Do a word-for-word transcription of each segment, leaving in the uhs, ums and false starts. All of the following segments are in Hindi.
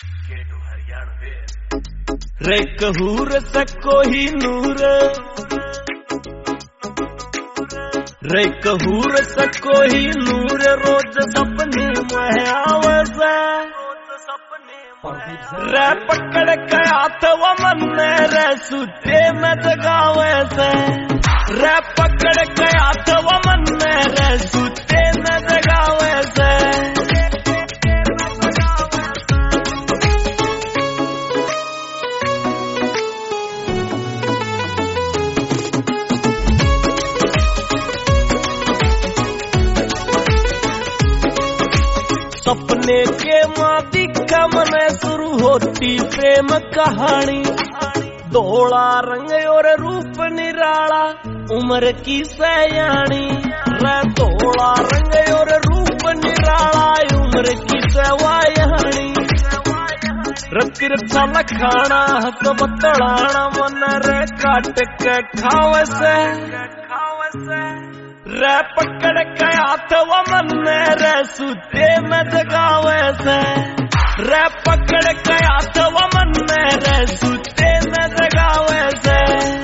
रे कहूर से कोई नूर, रे कहूर से कोई नूर रोज सपने में आवे से, रे पकड़ के हाथ वो मन रे सूते में जगावे से, रे पकड़ के हाथ वो मन रे सूते में जगावे से। सपने के मादी का मन शुरू होती प्रेम कहानी, धोला रंग और रूप निराला उम्र की सयानी, रे धोला रंग और रूप निराला उम्र की सवायानी, रतिरछा लखाना हस बतलाना मन रे काट के खावे से, रे पकड़ के हाथ वो मन रे सूते में जगावे से, रे पकड़ के हाथ वो मन रे सूते में जगावे से।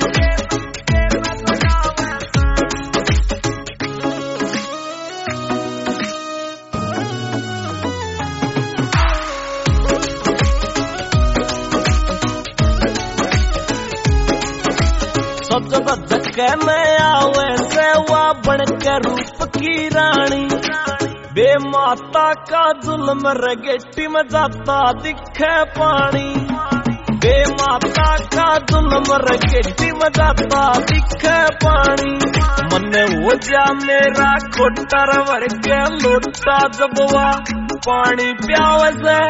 सज धक्के में आवे से वा बन के रूप की रानी, बे माता का जुल्म रगेटी में जाता दिखे पानी, बे माता का जुल्म रगेटी में जाता दिखे पानी, मन हो जा मेरा खोटर वर के लोटा जबवा पानी प्यावे से,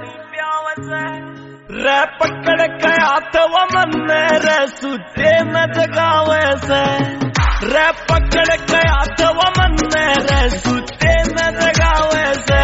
रे पकड़ के हाथ वो मन रे सूते में जगावे से, रे पकड़ के हाथ वो मन रे सूते में जगावे से।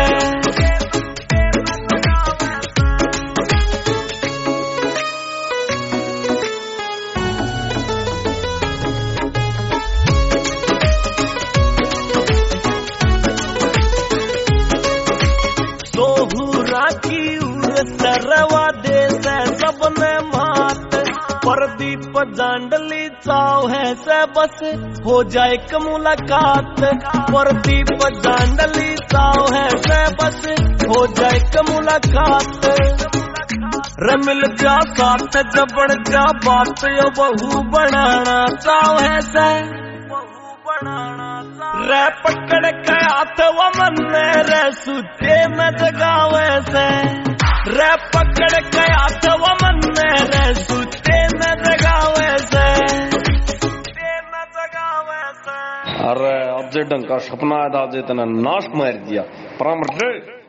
सोहूरा की उर सरवा दे से सबने मात, प्रदीप जांडली चाव है से बस हो जाए एक मुलाकात, प्रदीप जांडली चाव है से बस हो जाए एक मुलाकात, रे मिल जा साथ जबड़ जा बात यो बहू बनाना चाव है से, रे पकड़ के हाथ वो मन रे सूते में जगावे से, रे पकड़ के हाथ वो मन रे सूते में जगावे से, में जगावे से। अरे अब जे ढंग का सपना था जे तना नाश मार दिया परामर्श।